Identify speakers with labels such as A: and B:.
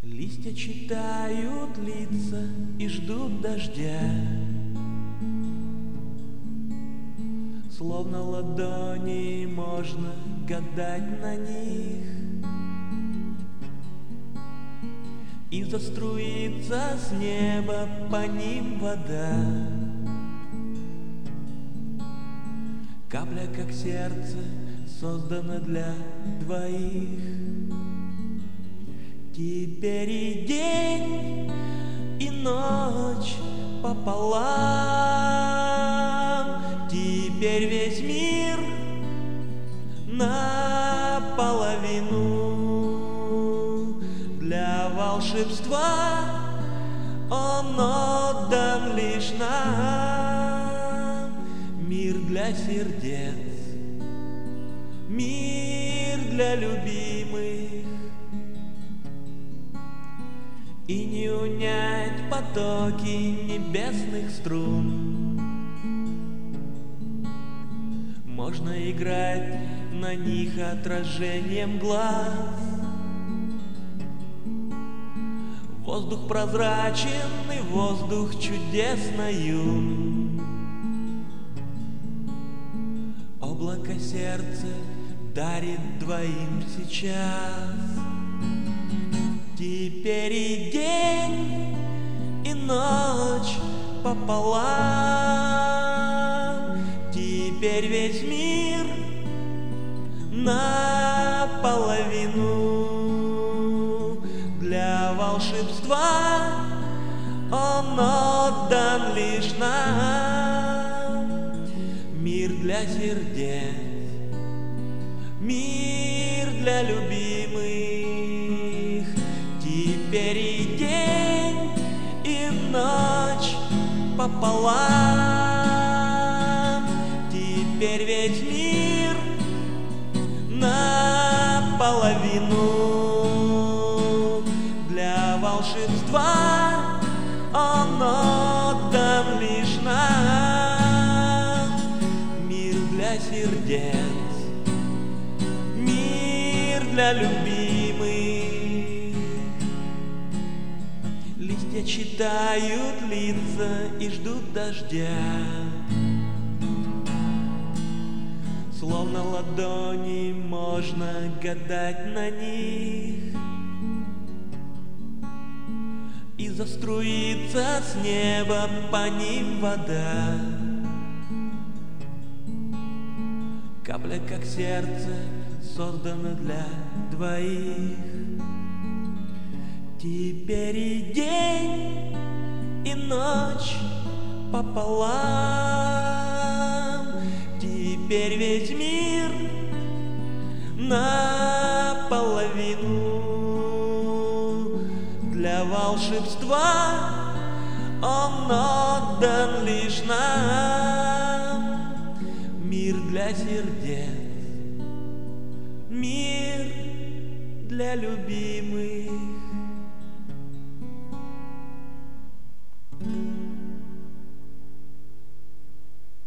A: Листья читают лица и ждут дождя, словно ладони можно гадать на них. И заструится с неба по ним вода, капля, как сердце, создана для двоих. Теперь и день, и ночь пополам. Теперь весь мир наполовину. Для волшебства он отдан лишь нам. Мир для сердец, мир для любимых. И не унять потоки небесных струн. Можно играть на них отражением глаз. Воздух прозрачен и воздух чудесно юн. Облако сердце дарит двоим сейчас. Теперь и день, и ночь пополам. Теперь весь мир наполовину. Для волшебства он отдан лишь нам. Мир для сердец, мир для любимых. Теперь и день, и ночь пополам. Теперь весь мир наполовину. Для волшебства он отдан лишь нам. Мир для сердец, мир для любимых. Листья читают лица и ждут дождя, словно ладони можно гадать на них. И заструится с неба по ним вода, капля, как сердце, создана для двоих. Теперь и день, и ночь пополам. Теперь весь мир наполовину. Для волшебства он отдан лишь нам. Мир для сердец, мир для любимых.